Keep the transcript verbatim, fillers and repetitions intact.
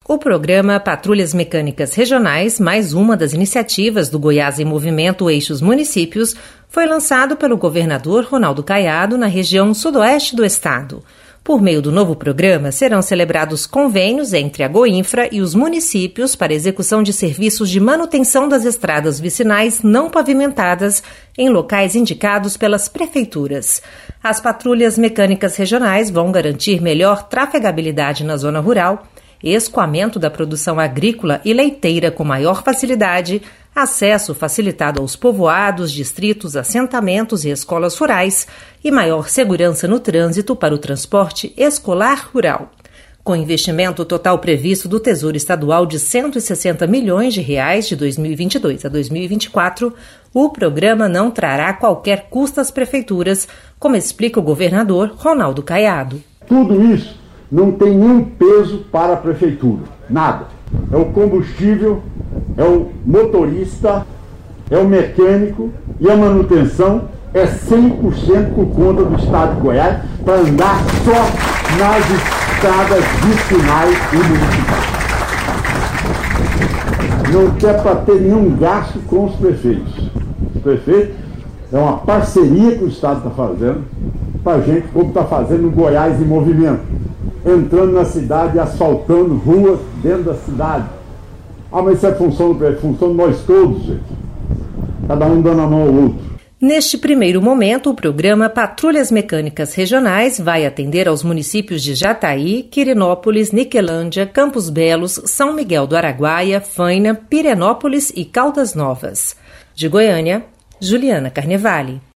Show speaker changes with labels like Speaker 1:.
Speaker 1: O programa Patrulhas Mecânicas Regionais, mais uma das iniciativas do Goiás em Movimento Eixos Municípios, foi lançado pelo governador Ronaldo Caiado na região sudoeste do estado. Por meio do novo programa, serão celebrados convênios entre a Goinfra e os municípios para execução de serviços de manutenção das estradas vicinais não pavimentadas em locais indicados pelas prefeituras. As patrulhas mecânicas regionais vão garantir melhor trafegabilidade na zona rural, escoamento da produção agrícola e leiteira com maior facilidade, acesso facilitado aos povoados, distritos, assentamentos e escolas rurais e maior segurança no trânsito para o transporte escolar rural. Com investimento total previsto do Tesouro Estadual de cento e sessenta milhões de reais de dois mil e vinte e dois a dois mil e vinte e quatro, o programa não trará qualquer custo às prefeituras, como explica o governador Ronaldo Caiado.
Speaker 2: Tudo isso não tem nenhum peso para a prefeitura, nada. É o combustível, é o motorista, é o mecânico e a manutenção é cem por cento por conta do Estado de Goiás para andar só nas estradas vicinais e municipais. Não quer para ter nenhum gasto com os prefeitos. Os prefeitos é uma parceria que o Estado está fazendo para a gente, como está fazendo no Goiás em Movimento. Entrando na cidade, asfaltando ruas dentro da cidade. Ah, mas isso é função do prefeito, função de nós todos, gente. Cada um dando a mão ao outro.
Speaker 1: Neste primeiro momento, o programa Patrulhas Mecânicas Regionais vai atender aos municípios de Jataí, Quirinópolis, Niquelândia, Campos Belos, São Miguel do Araguaia, Faina, Pirenópolis e Caldas Novas. De Goiânia, Juliana Carnevale.